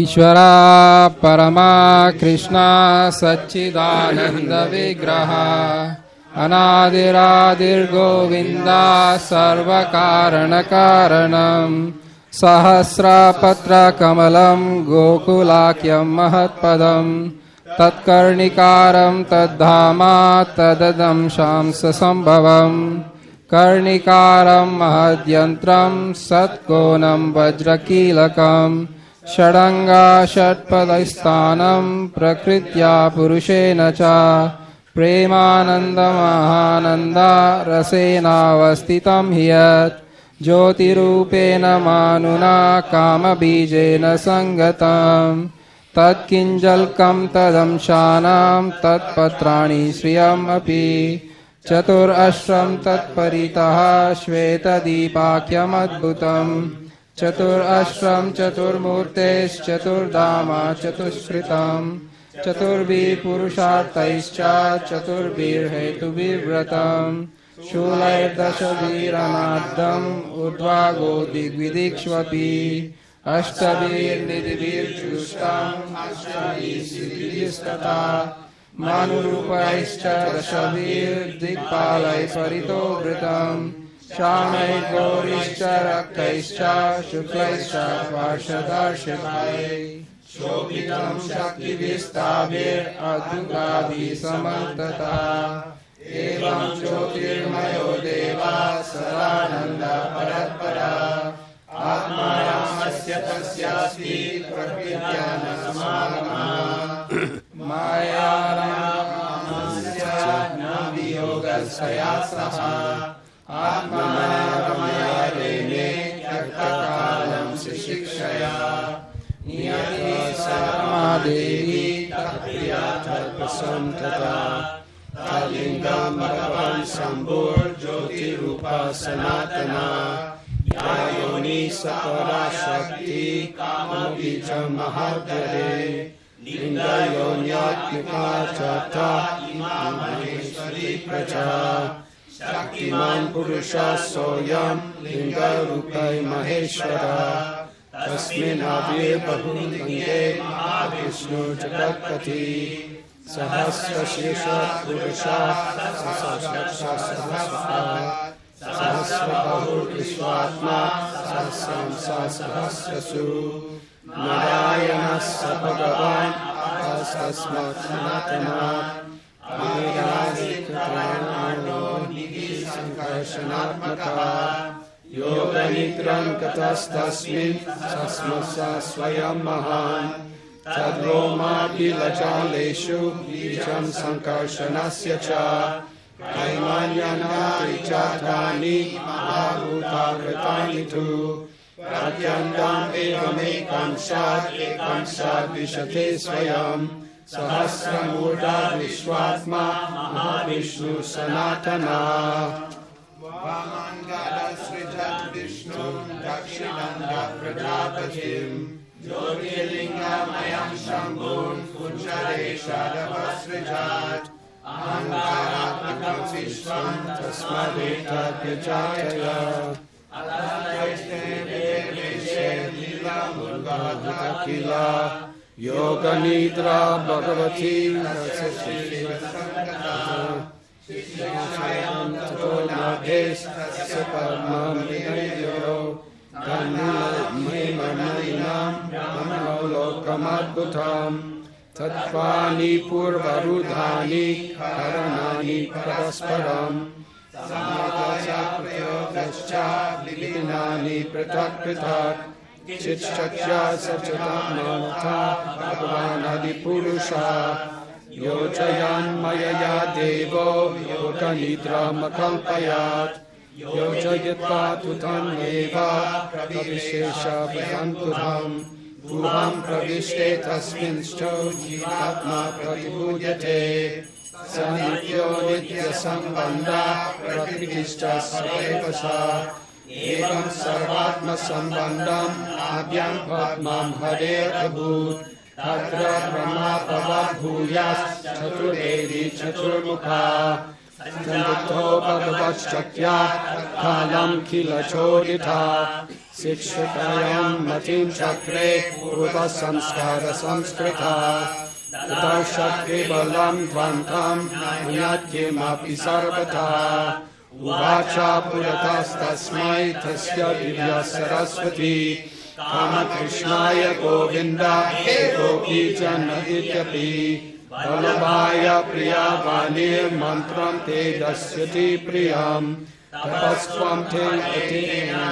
ईश्वरा परमा कृष्णा सच्चिदानंद विग्रह अनादिरादिर्गोविन्दा सर्वकारण कारणम् सहस्रपत्रकमलं गोकुलाख्यं महत्पदम् तत्कर्णिकारं तद्धामा तददंशां ससंभवम् कर्णिकारं महद्यन्त्रं सत्कोनं वज्रकीलकम् षडंगा षट्पदस्थानं प्रकृत्या पुरुषेण च प्रेमानन्दमहानन्दा रसेनावस्थितं हि यत् ज्योतिरूपेण मानुना कामबीजेन संगतं तत्किञ्जल्कं तदंशानां तत्पत्राणि श्रियमपि चतुरश्रं तत्परितः श्वेतदीपाख्यमद्भुतम् चतुरश्रं चतुर्मूर्तेश्चतुर्धामा चतुश्रितं चतुर्भिः पुरुषार्थैश्च चतुर्भिर्हेतुभिर्व्रतं शूलैर्दशभिरनार्धम् ऊर्ध्वागो दिग्विदिक्ष्वपि अष्टभिर्निधिभिर्जुष्टम् अष्टभिः मानुरूपैश्च दशभिर्दिक्पालैः परितो वृतम् श्यामैर्गौरीश्च रक्तैश्च शुक्लैश्च पार्षदर्शितैः शोभितं शक्तिविस्ताभिरद्भुताभिः समन्तता एवं ज्योतिर्मयो देवा सदानन्दा परत्परा आत्मायामस्य तस्यास्ति प्रकृत्या न समागमः मायानामस्य न वियोगस्य सः आत्मनागमया रेणे त्यक्तकालं शिक्षया नियति समादेवी तत्प्रिया तत्प्रसन्नता तल्लिङ्गं भगवान् शम्भुर्ज्योतिरूपा सनातना या योनि सपरा शक्ति कामबीजं महद्गरे लिङ्गयोन्यात्मिका चता इमा महेश्वरी प्रजा शक्तिमान पुरुषः सोऽयं लिङ्गरूपै महेश्वरः तस्मिन् आविर्बहुलिङ्गे महाविष्णु जगत्पति सहस्रशीर्षः पुरुषः सहस्रबाहुर्विश्वात्मा सहस्रं सहस्रसु नारायणः स भगवान् तस्मात् सनातनात् संकर्षणात्मकः योगनिद्रां गतस्तस्मिन् सस्मसा स्वयं महान् तद्रोमाभिलजालेषु बीजं संकर्षणस्य च कैमान्यानानि चार्थानि महाभूतावृतानि तु प्रत्यन्तम् एकमेकांशात् विशते स्वयम् सहस्रमूर्धा विश्वात्मा महाविष्णु सनातना वामङ्गलसृजत् विष्णुं दक्षिणं प्रजापतिं ज्योतिर्लिङ्गमयं शम्भुं कुञ्जरेशादवसृजात् अहङ्कारात्मकं विश्वं तस्मादेतद्विजातय अतः योगनिद्रा भगवती लोकमद्भुतम् तत्त्वानि पूर्वरूधानि करणानि परस्परम् विलीनानि पृथक् पृथक् चिच्छक्ष्या सच्चिदानन्दा भगवानादिपुरुषः योजयन्मयया देवो योगनिद्रामकल्पयात् योजयित्वा तु तमेव प्रविशेषभयन्तुधम् गुहां प्रविष्टे तस्मिंश्चो जीवात्मा प्रतिपूज्यते स नित्यो नित्यसम्बन्धः प्रकृतिश्च सदैव सा एवं सर्वात्मसम्बन्धम् आद्यं पद्मं हरेरभूत् तत्र ब्रह्मा भूयात् Chaturvedi चतुर्मुखा Tanto Bhagavachakya Kalam Kila Chodita Sikshitayam Matim Chakre Urva Samskara Samskrita Darshatke Balam Dvantam Yatyemapi Sarvata Uvacha Puratas Tasmai Tasya Divya Saraswati Kama Krishnaya Govinda Gopi Janadityapi Balabhaya Priyavani Mantram Te Dasyati Priyam Tapasvam Te Ati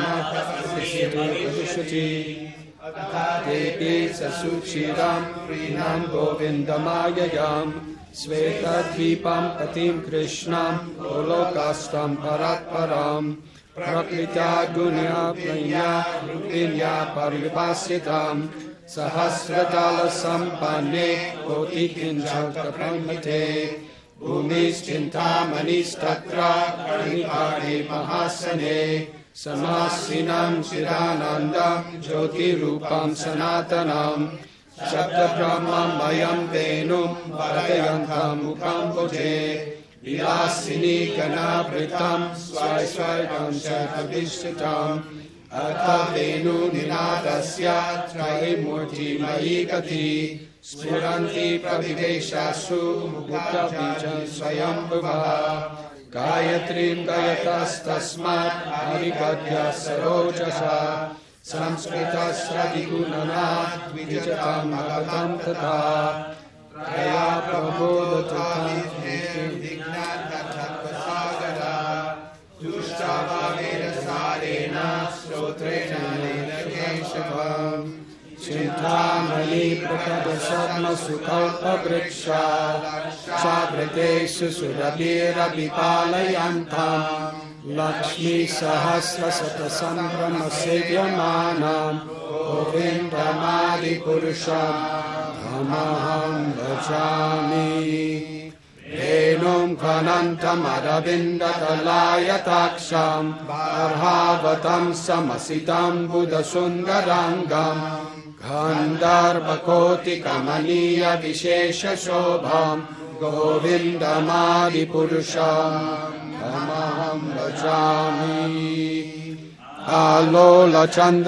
Namah Devi Sasuchiram Prinam Govindamayayam Svetadvipam Patim Krishnam Golokastam Paratparam Prakrita Gunya Pranya Rupinya Parivasitam Sahasratala Sampane Koti Kinjalkapamate Bhumis Chintamani Statra Karnikari Mahasane Samasinam Sirananda Jyoti Rupam Sanatanam Shabda Brahmam Mayam Venum Varadayantam Mukam Boje Vilasini Ganabritam Swai Swaikam Chaitavishtitam Atha Venu Ninadasya Traimurti Mayikati Spuranti Praviveshasu Mukta Bijan Swayambhava Gayatrim Gayatas Tasmat Harikadya Sarojasa Samskritasya Digunana Vijatam Magatam Tata Praya Prabodhatam Dignatathapasagara Dushtava Vedasarena Srotrena Keshavam Chintamani Prakadasadma Sukalpa Vriksha Chabriteshu Surabhira Vipalayantam Lakshmi Sahasra Satasambrama Sevyamanam Govindamadi Purusham Dhamaham Bhajami Enum Khanantam Aravindatalaya-taksham Arhavatam Samasitam Buddha-sundarangam Gandharva-koti kamaniya Vishesha Shobham Govindamadi-purusham Dhamaham Bhajami Alola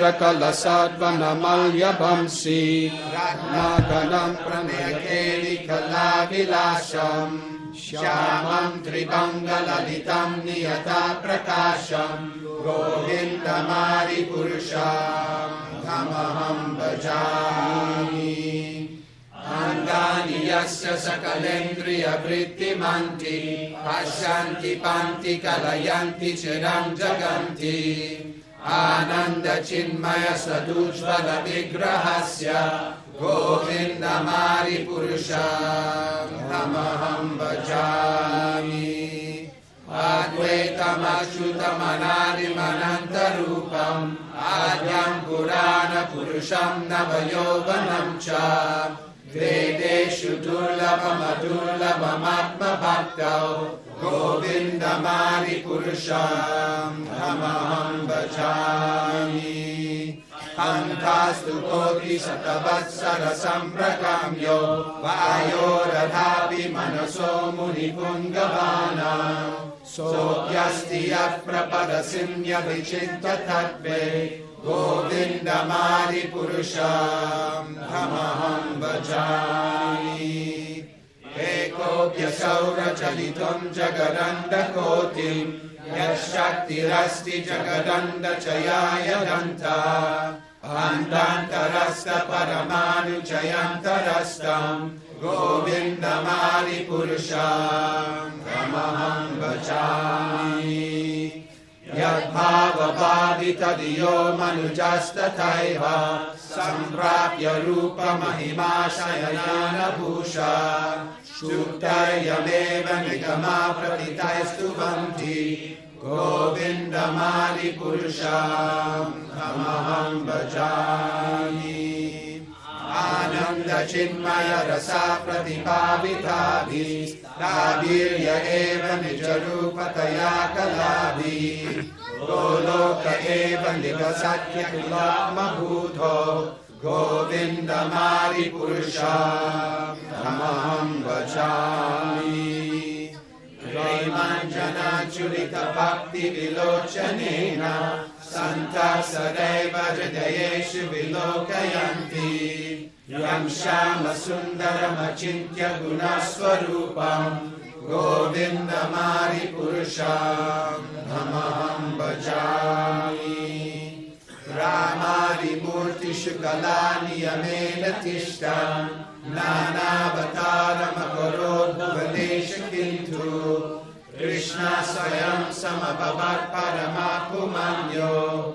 Chandrakala-sadvanamalya-bhamsi Naganam Pranayakeli Kala-vilasham Shyamam Tribanga-lalitam Niyata Prakasham Govindamadi-purusham Dhamaham Bhajami Angani yasya sakalendriya vrittimanti Pasyanti panti kalayanti chiram jaganti Ananda chinmaya sadujvala vigrahasya Govindamari purusham Dhamaham Bhajami Advaitam Achyutam Anadim Anantarupam Adyam Purana Purusham Navayovanam Cha Vedeshu Durlabam Adurlabam Atma Bhaktau Govindamari Purusham Dhamaham Bhajami Antastu Koti Satavatsara Samprakamyo Vayo Radhapi Manaso Munipungavana Sotyasti Aprapadasinya Vichinta Tattve Govindamari Purusham Dhamaham Bhajami Ekopya Saura Chalitam Jagadanda Kotim Yashaktirasti Jagadanda Chayaya Danta Andantarasta Paramanu Chayantarastam Govindamari Purusham Dhamaham Bhajami Yadbhava Bhavita Diyo Manujastataiva Samprapya Rupa Mahima Shayana Bhusha Shuktayameva Nigama Pratitaistu Vanti Govindamari Purusham Dhamaham Bhajami Ananda Chinmaya Rasa Pratipavitavi Ravirya Eva Nijarupataya Kalavi Goloka Eva Nivasatya Kulama Bhutho Govindamari Purusham Dhamaham Bhajami कान्तिमञ्जनचुरितभक्तिविलोचनेन सन्तः सदैव हृदयेषु विलोकयन्ति यं श्यामसुन्दरमचिन्त्य गुणस्वरूपम् गोविन्दमारिपुरुषमहं भजामि रामादिमूर्तिषु कलानियमेन तिष्ठन् नानावतारमकरोद्भुवनेषु किन्तु कृष्ण स्वयं समभवत् परमात्मन्यो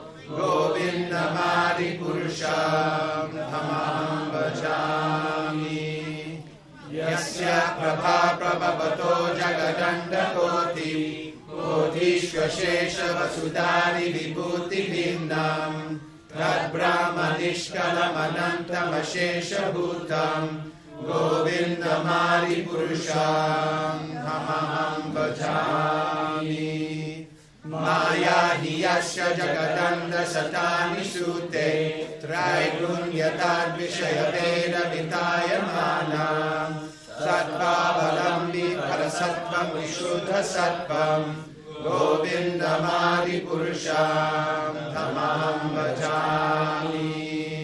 गोविन्दमारिपुरुषमहं भजामि यस्य प्रभा प्रभवतो जगदण्डकोटि कोटिष्वशेष वसुधारि विभूतिभिन्नम् तद्ब्रह्मनिष्कलमनन्तमशेषभूतम् गोविन्दमारिपुरुषमहं भजामि माया हि यस्य जगदण्डशतानि सूते त्रैगुण्यताद्विषयभेदवितायमाना सत्त्वावलम्बि परसत्त्वं विशुद्धसत्त्वं गोविन्दमारिपुरुषमहं भजामि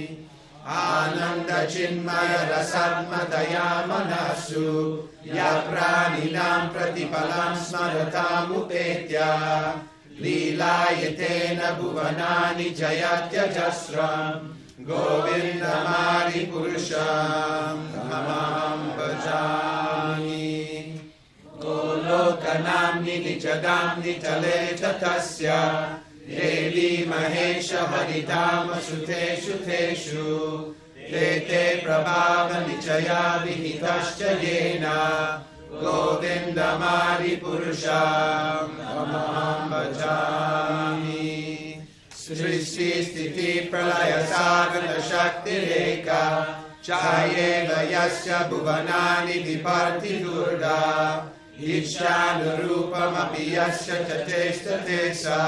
आनन्दचिन्मय रसात्मदयामनसु यः प्राणिनां प्रतिफलं स्मरतामुपेत्य लीलायतेन भुवनानि जयत्यजस्रम् गोविन्दमारिपुरुषमहं भजामि गोलोकनाम्नि निजगाम्नि तले तस्य देवी महेश हरिधाम सुतेषु तेषु ते प्रभावनिचया विहितश्च येन गोविन्दमारिपुरुषमहं भजामि सृष्टिस्थितिप्रलयसाधनशक्तिरेका चायेव यस्य भुवनानि बिभर्ति दुर्गा ईशानुरूपमपि यस्य च चेष्टते सा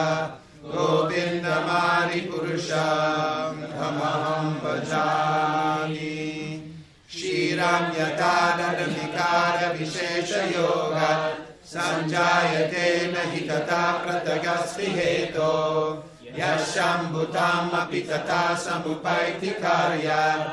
गोविन्दमारिपुरुषमहं भजामि क्षीरं यथा विकारविशेषयोग सञ्जायते न हि तथा पृथगस्ति हेतो यशम्भुतामपि तथा समुपैति कार्यात्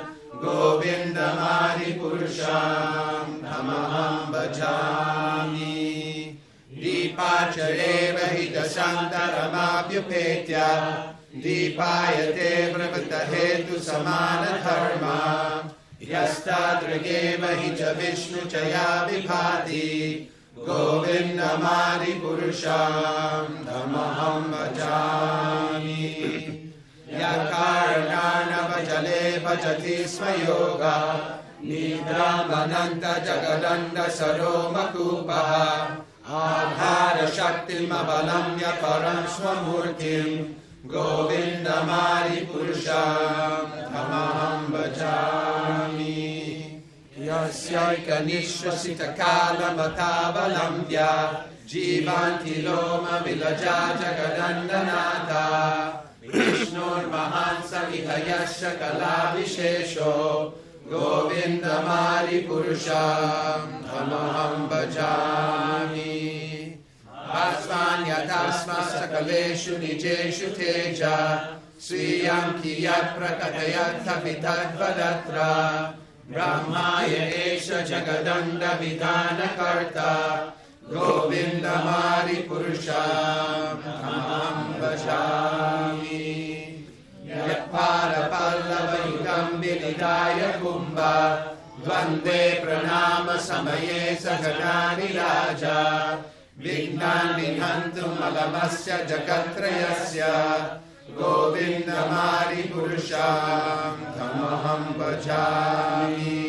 गोविन्दमारिपुरुषमहं भजामि दीपाचरेव हि दशान्तरमाभ्युपेत्य दीपायते प्रवृत्तहेतुसमानधर्मा यस्तादृगेव हि च विष्णु च या विभाति गोविन्दमारिपुरुषमहं भजामि यत्कारणेन भजति स्म योगा निद्रामनन्तजगदण्डसरोमकूपः आधारशक्तिमवलम्ब्य परं स्वमूर्तिं गोविन्दमारिपुरुषमहं भजामि यस्यैकनिश्वसितकालमतावलम्ब्य जीवन्ति लोमविलजा जगदण्डनाथा विष्णोर्महान् सविधयश्च कलाविशेषो गोविन्दमारिपुरुषमहं भजामि अस्मान् यथा स्म सकलेषु निजेषु तेज स्वीयं कियत् प्रकटयत्थपि तद्वदत्र ब्रह्माय एष जगदण्डविधानकर्ता गोविन्दमारिपुरुषमहं भजामि यत्पारपल्लवयुगं विनिधाय कुम्भ द्वन्द्वे प्रणाम समये सगणानि राजा विघ्नान् विहन्तुमलमस्य जगत्त्रयस्य गोविन्दमारिपुरुषमहं भजामि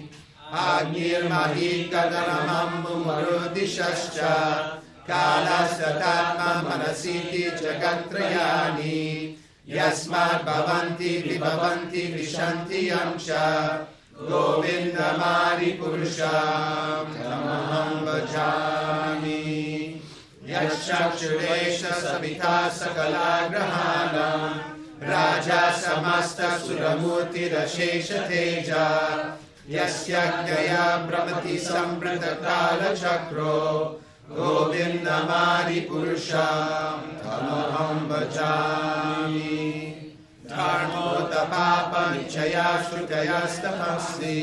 आग्निर्महीकदनमम्बुमरुदिशश्च कालस्तथात्मा मनसीति जगत्त्रयानि यस्मात् भवन्ति विभवन्ति विशन्ति अंश गोविन्दमारिपुरुषमहं भजामि यश्चक्षुरेष सविता सकलाग्रहाणां राजा समस्तसुरमूर्तिरशेष तेजा यस्य ज्ञया भ्रमति सम्प्रतकालचक्रो गोविन्दमादिपुरुषं तमहं भजामि धर्मोतपापनिचया श्रुतयस्तमस्ति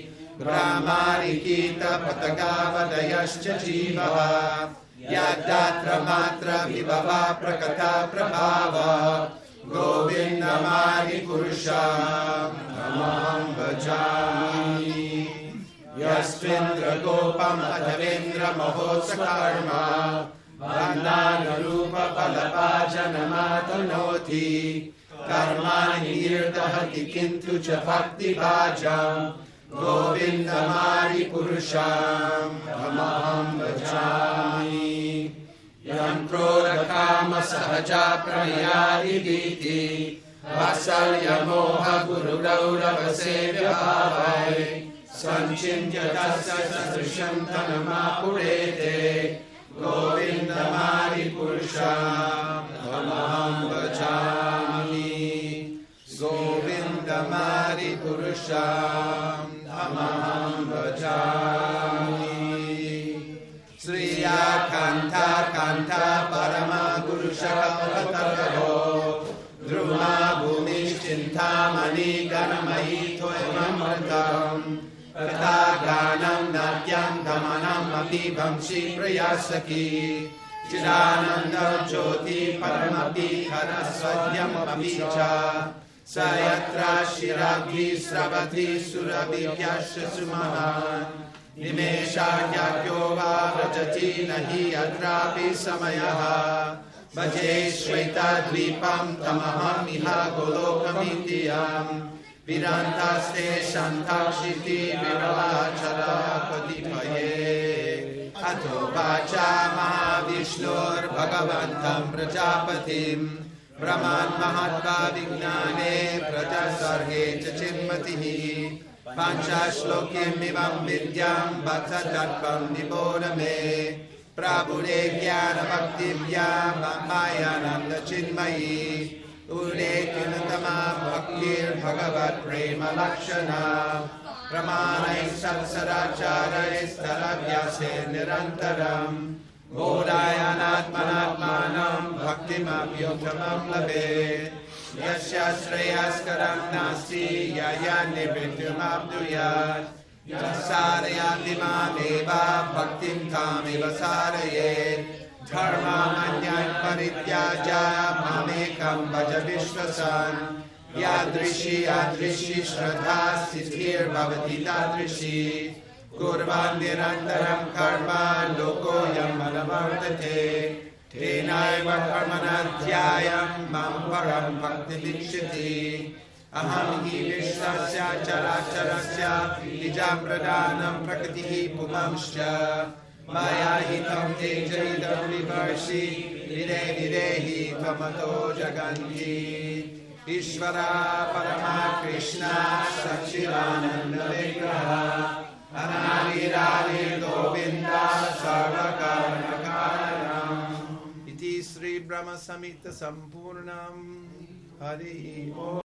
ब्राह्मणिकीतपतगावदयश्च जीवः यद्दात्र मात्र विभवा प्रकटा प्रभाव गोविन्दमादिपुरुषं तमहं भजामि यस्त्विन्द्रगोपम् अथवेन्द्रमहोत्सकर्म बन्धानुरूपफलभाजनमातनोति कर्माणि निर्दहति किन्तु च भक्तिभाजम् गोविन्दमादिपुरुषं तमहं भजामि यं क्रोधकामसहजा प्रलयादिगीति वात्सल्यमोहगुरुगौरवसेव्यभावै सञ्चिन्त्य तस्य सदृशं तन्मापुरेते गोविन्दमादिपुरुषं तमहं भजामि गोविन्दमादिपुरुषं तमहं भजामि श्रिया कान्ता कान्ता परमगुरुशकपथकरो ध्रुवा भूमिश्चिन्तामणि गणमयी त्वममृतम् कथा गानं नाट्यं गमनम् अपि वंशी प्रयासकी चिदानन्द ज्योति परमपि हरस्वद्यमपि च स यत्र शिराभि स्रवति सुरभिभ्यश्च सुमहान् निमेषाढ्यो वा व्रजति न हि अत्रापि समयः भजे श्वेतद्वीपं तमहं इह गोलोकमिन्द्रियम् विरान्तास्ते शान्ताक्षिति विरलाचला कतिपये अथो वाचा महाविष्णुर्भगवन्तं प्रजापतिं ब्रह्मान्महत्त्वा विज्ञाने प्रजासर्गे च चिन्मतिः पाञ्चश्लोक्यमिमं विद्यां वत्स तत्त्वं निबोध मे प्रभुरे ज्ञानभक्तिव्या मायानन्दचिन्मयी उल्लेखिनतमा भक्तिर्भगवत्प्रेमलक्षणा प्रमाणैः सत्सदाचारैस्तरव्यासे निरन्तरम् बोधायानात्मनात्मानं भक्तिमभ्युत्तमं लभेत् यस्य श्रेयस्करं नास्ति यया निवृत्तिमाप्नुयात् सारयाति मामेव भक्तिं तामेव सारयेत् धर्मान्यान् परित्याज्य मामेकं भज विश्वसन् यादृशी श्रद्धा सिद्धिर्भवति तादृशी कुर्वन् निरन्तरं कर्म लोकोऽयं मनवर्तते तेनैव कर्मणा ध्यायं मां परं भक्तिदीक्षिति अहं हि विश्वस्य चराचरस्य बीजं प्रदानं प्रकृतिः पुंश्च मया हितं तेजरिदं विवर्षि विदे विदेहि त्वमतो जगन्ति ईश्वरा परमा कृष्ण सच्चिदानन्दविग्रह अनादिरादिर्गोविन्द सर्वकारणकारणम् इति श्री ब्रह्म संहिता सम्पूर्णम् हरि ओम्।